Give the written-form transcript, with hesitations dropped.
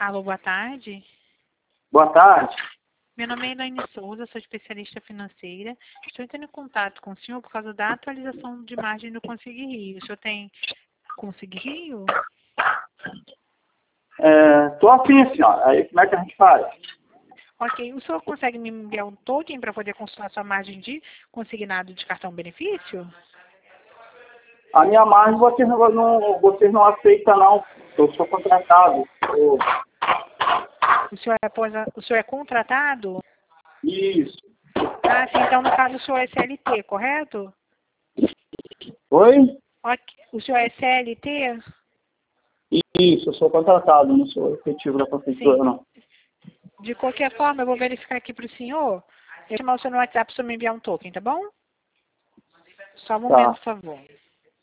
Alô, boa tarde. Boa tarde. Meu nome é Elaine Souza, sou especialista financeira. Estou entrando em contato com o senhor por causa da atualização de margem do Consig Rio. O senhor tem Consig Rio? Tô afim, senhora. Aí como é que a gente faz? Ok. O senhor consegue me enviar um token para poder consultar sua margem de consignado de cartão benefício? A minha margem vocês não aceitam, não. Eu sou contratado. O senhor é contratado? Isso. Ah, sim. Então, no caso, o senhor é CLT, correto? Oi? Ok. O senhor é CLT? Isso, eu sou contratado, não sou efetivo da prefeitura, Sim. não. De qualquer forma, eu vou verificar aqui para o senhor. Eu vou chamar o senhor no WhatsApp para o senhor me enviar um token, tá bom? Só um momento, Tá. por favor.